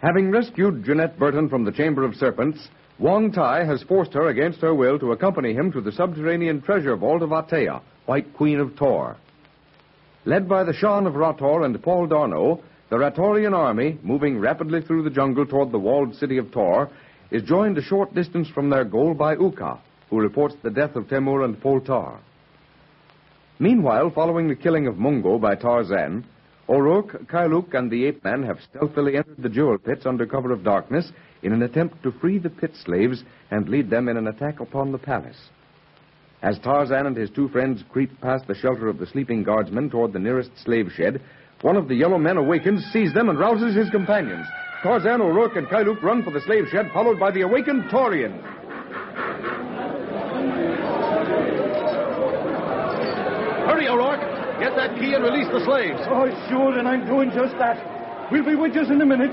Having rescued Jeanette Burton from the Chamber of Serpents, Wong Tai has forced her against her will to accompany him to the subterranean treasure vault of Atea, White Queen of Tor. Led by the Shan of Rator and Paul Darno, the Ratorian army, moving rapidly through the jungle toward the walled city of Tor, is joined a short distance from their goal by Uka, who reports the death of Temur and Poltar. Meanwhile, following the killing of Mungo by Tarzan, O'Rourke, Kailuk, and the ape-man have stealthily entered the jewel pits under cover of darkness in an attempt to free the pit slaves and lead them in an attack upon the palace. As Tarzan and his two friends creep past the shelter of the sleeping guardsmen toward the nearest slave shed, one of the yellow men awakens, sees them, and rouses his companions. Tarzan, O'Rourke, and Kailuk run for the slave shed, followed by the awakened Taurian. Hurry, O'Rourke! Get that key and release the slaves. Oh, sure, and I'm doing just that. We'll be with you in a minute.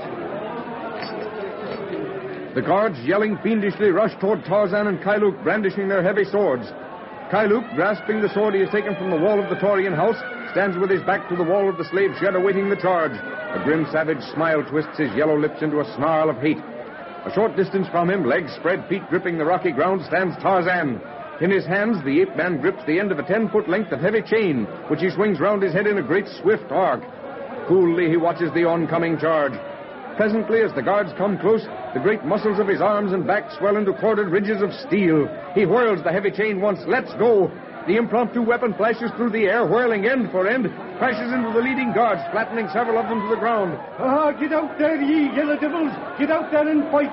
The guards, yelling fiendishly, rush toward Tarzan and Kailuk, brandishing their heavy swords. Kailuk, grasping the sword he has taken from the wall of the Taurian house, stands with his back to the wall of the slave shed awaiting the charge. A grim, savage smile twists his yellow lips into a snarl of hate. A short distance from him, legs spread, feet gripping the rocky ground, stands Tarzan. In his hands, the ape-man grips the end of a 10-foot length of heavy chain, which he swings round his head in a great swift arc. Coolly, he watches the oncoming charge. Presently, as the guards come close, the great muscles of his arms and back swell into corded ridges of steel. He whirls the heavy chain once. Let's go! The impromptu weapon flashes through the air, whirling end for end, crashes into the leading guards, flattening several of them to the ground. Ah, get out there, ye yellow devils! Get out there and fight!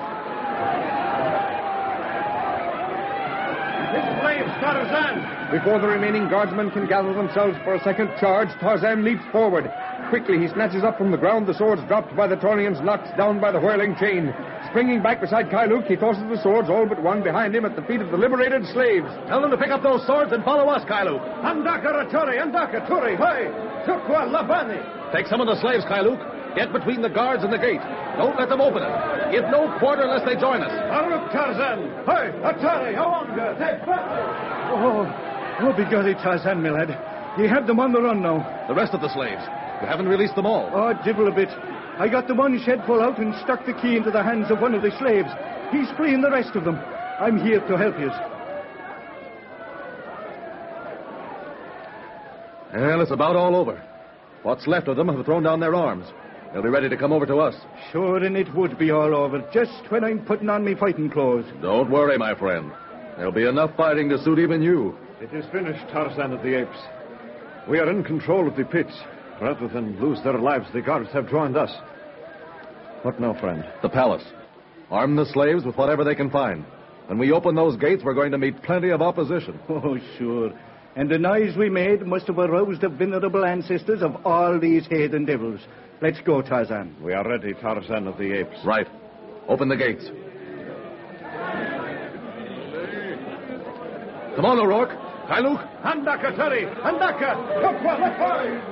His slaves, Tarzan! Before the remaining guardsmen can gather themselves for a second charge, Tarzan leaps forward. Quickly, he snatches up from the ground the swords dropped by the Taurians, knocked down by the whirling chain. Springing back beside Kailuk, he tosses the swords, all but one, behind him at the feet of the liberated slaves. Tell them to pick up those swords and follow us, Kailuk. Andaka Raturi, Andaka Turi, hi! Tukwa Labani! Take some of the slaves, Kailuk. Get between the guards and the gate. Don't let them open it. Give no quarter unless they join us. Aruk Tarzan! Hi! Atari, Awanga, take back! Oh, begorry, Tarzan, my lad. You have them on the run now. The rest of the slaves. You haven't released them all. Oh, divil a bit. I got the one shed full out and stuck the key into the hands of one of the slaves. He's freeing the rest of them. I'm here to help you. Well, it's about all over. What's left of them have thrown down their arms. They'll be ready to come over to us. Sure, and it would be all over, just when I'm putting on me fighting clothes. Don't worry, my friend. There'll be enough fighting to suit even you. It is finished, Tarzan of the Apes. We are in control of the pits. Rather than lose their lives, the guards have joined us. What now, friend? The palace. Arm the slaves with whatever they can find. When we open those gates, we're going to meet plenty of opposition. Oh, sure. And the noise we made must have aroused the venerable ancestors of all these heathen devils. Let's go, Tarzan. We are ready, Tarzan of the Apes. Right. Open the gates. Come on, O'Rourke. Kailuk. Andaka Turi! Andaka! Tukwa Lapoi!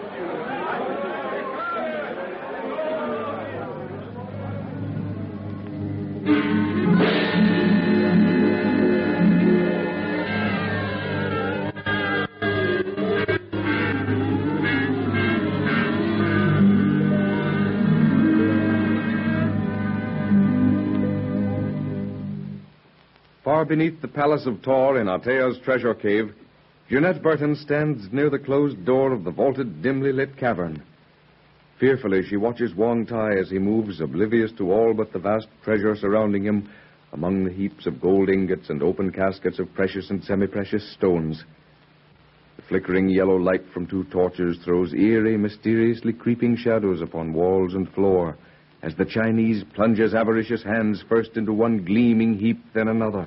Far beneath the palace of Tor in Atea's treasure cave, Jeanette Burton stands near the closed door of the vaulted, dimly lit cavern. Fearfully, she watches Wong Tai as he moves, oblivious to all but the vast treasure surrounding him, among the heaps of gold ingots and open caskets of precious and semi-precious stones. The flickering yellow light from two torches throws eerie, mysteriously creeping shadows upon walls and floor, as the Chinese plunges avaricious hands first into one gleaming heap, then another.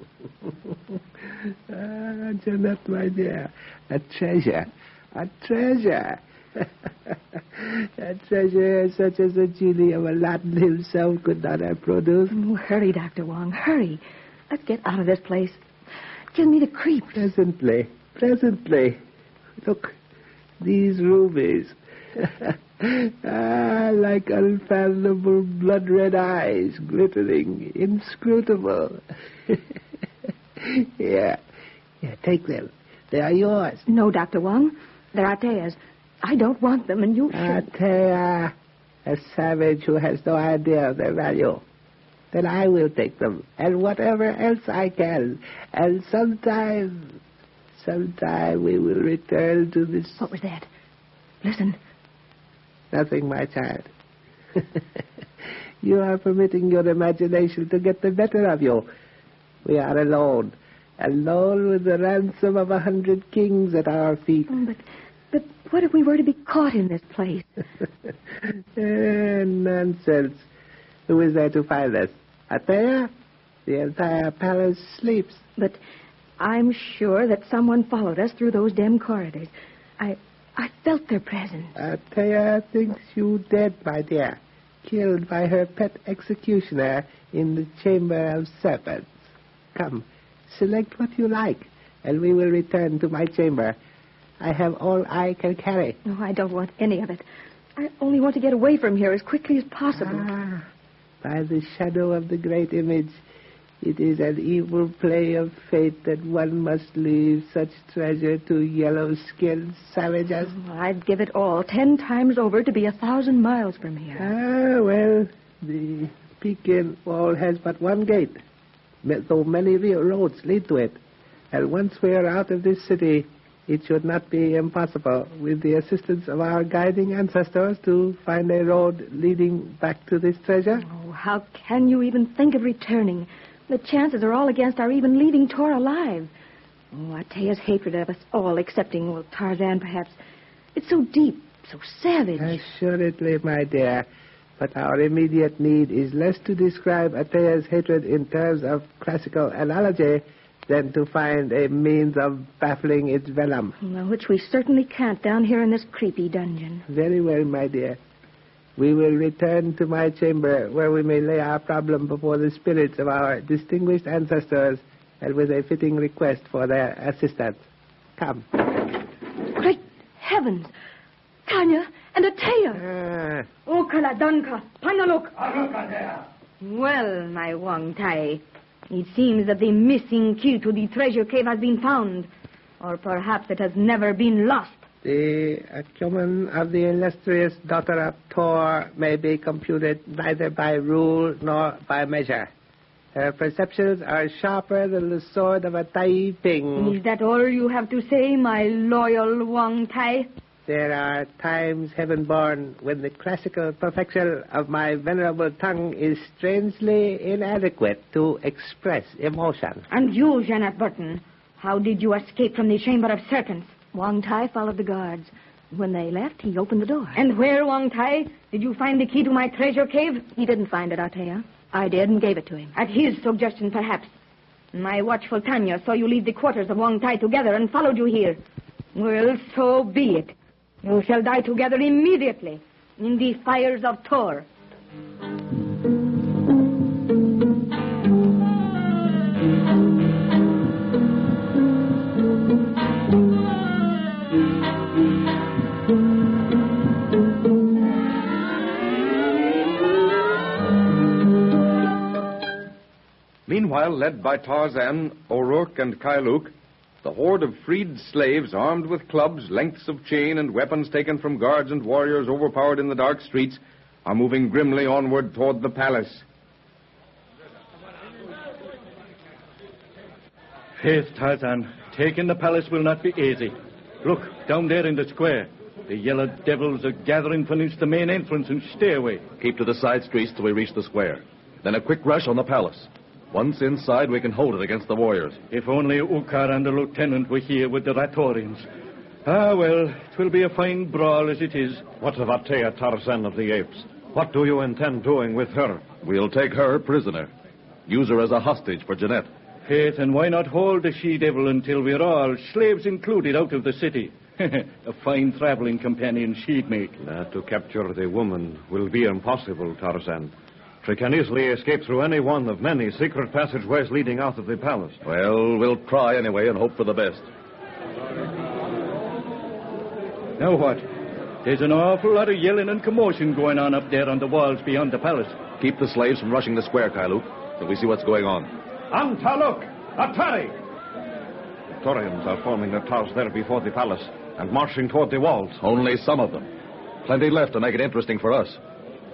Jeanette, my dear, a treasure, a treasure. A treasure such as the genie of Aladdin himself could not have produced. Oh, hurry, Dr. Wong, hurry. Let's get out of this place. Give me the creeps. Presently. Look, these rubies. Like unfathomable blood-red eyes, glittering, inscrutable. Here, take them. They are yours. No, Dr. Wong. They're Atea's. I don't want them, and you should. Atea. A savage who has no idea of their value. Then I will take them, and whatever else I can. And sometime we will return to this... What was that? Listen. Nothing, my child. You are permitting your imagination to get the better of you. We are alone with the ransom of 100 kings at our feet. Oh, but what if we were to be caught in this place? Nonsense. Who is there to find us? Atea? The entire palace sleeps. But I'm sure that someone followed us through those dim corridors. I felt their presence. Atea thinks you dead, my dear. Killed by her pet executioner in the Chamber of Serpents. Come, select what you like, and we will return to my chamber. I have all I can carry. No, I don't want any of it. I only want to get away from here as quickly as possible. By the shadow of the great image, it is an evil play of fate that one must leave such treasure to yellow-skinned savages. Oh, I'd give it all 10 times over to be 1,000 miles from here. Well, the Pekin wall has but one gate, though many roads lead to it. And once we are out of this city, it should not be impossible, with the assistance of our guiding ancestors, to find a road leading back to this treasure. Oh, how can you even think of returning? The chances are all against our even leaving Tor alive. Oh, Atea's hatred of us all, excepting, well, Tarzan, perhaps. It's so deep, so savage. Assuredly, my dear. But our immediate need is less to describe Atea's hatred in terms of classical analogy than to find a means of baffling its venom. Well, which we certainly can't down here in this creepy dungeon. Very well, my dear. We will return to my chamber, where we may lay our problem before the spirits of our distinguished ancestors, and with a fitting request for their assistance. Come. Great heavens! Tanya and Atea! Okala Danka, Panaluk! Well, my Wang Tai, it seems that the missing key to the treasure cave has been found. Or perhaps it has never been lost. The acumen of the illustrious daughter of Tor may be computed neither by rule nor by measure. Her perceptions are sharper than the sword of a Tai Ping. Is that all you have to say, my loyal Wang Tai? There are times, heaven-born, when the classical perfection of my venerable tongue is strangely inadequate to express emotion. And you, Janet Burton, how did you escape from the Chamber of Serpents? Wang Tai followed the guards. When they left, he opened the door. And where, Wang Tai, did you find the key to my treasure cave? He didn't find it, Atea. I did and gave it to him. At his suggestion, perhaps. My watchful Tanya saw you leave the quarters of Wang Tai together and followed you here. Well, so be it. You shall die together immediately in the fires of Tor. Meanwhile, led by Tarzan, O'Rourke, and Kailuk, the horde of freed slaves armed with clubs, lengths of chain, and weapons taken from guards and warriors overpowered in the dark streets are moving grimly onward toward the palace. Faith, Tarzan, taking the palace will not be easy. Look, down there in the square. The yellow devils are gathering beneath the main entrance and stairway. Keep to the side streets till we reach the square. Then a quick rush on the palace. Once inside, we can hold it against the warriors. If only Ukar and the lieutenant were here with the Ratorians. Ah, well, it will be a fine brawl as it is. What of Atea, Tarzan of the Apes? What do you intend doing with her? We'll take her prisoner. Use her as a hostage for Jeanette. Faith, and why not hold the she-devil until we're all, slaves included, out of the city? A fine traveling companion she'd make. To capture the woman will be impossible, Tarzan. She can easily escape through any one of many secret passageways leading out of the palace. Well, we'll try anyway and hope for the best. Now what? There's an awful lot of yelling and commotion going on up there on the walls beyond the palace. Keep the slaves from rushing the square, Kailuk, till we see what's going on. Antaluk! Atari! The Torians are forming their towers there before the palace and marching toward the walls. Only some of them. Plenty left to make it interesting for us.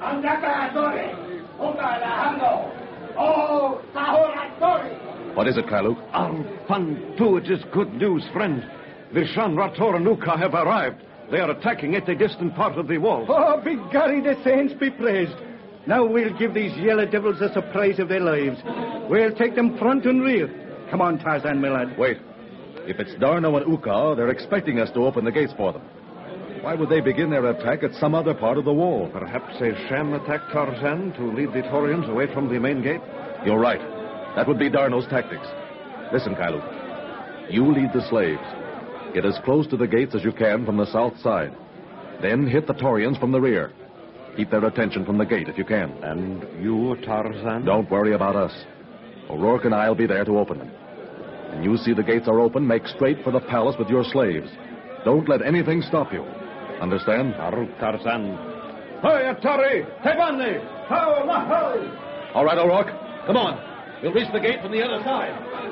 What is it, Kailuk? Pantu, it is good news, friend. Vishan, Rator, and Uka have arrived. They are attacking at a distant part of the wall. Oh, begorry, the saints be praised. Now we'll give these yellow devils a surprise of their lives. We'll take them front and rear. Come on, Tarzan, my lad. Wait. If it's Darno and Uka, they're expecting us to open the gates for them. Why would they begin their attack at some other part of the wall? Perhaps a sham attack, Tarzan, to lead the Taurians away from the main gate? You're right. That would be Darno's tactics. Listen, Kailuk. You lead the slaves. Get as close to the gates as you can from the south side. Then hit the Taurians from the rear. Keep their attention from the gate if you can. And you, Tarzan? Don't worry about us. O'Rourke and I'll be there to open them. When you see the gates are open, make straight for the palace with your slaves. Don't let anything stop you. Understand? Tarzan. Hey, Atari! Tebani! All right, O'Rourke. Come on. We'll reach the gate from the other side.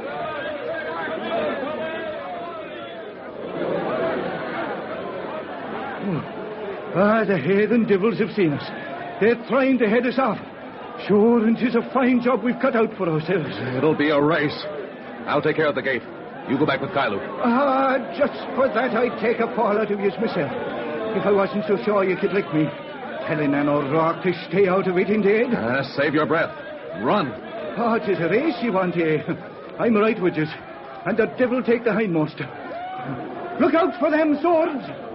The heathen devils have seen us. They're trying to head us off. Sure, and 'tis a fine job we've cut out for ourselves. It'll be a race. I'll take care of the gate. You go back with Kailuk. Just for that, I'd take a fall out of yous myself. If I wasn't so sure you could lick me. Telling an O'Rourke to stay out of it indeed. Save your breath. Run. 'Tis a race you want, eh? I'm right with yous. And the devil take the hindmost. Look out for them swords.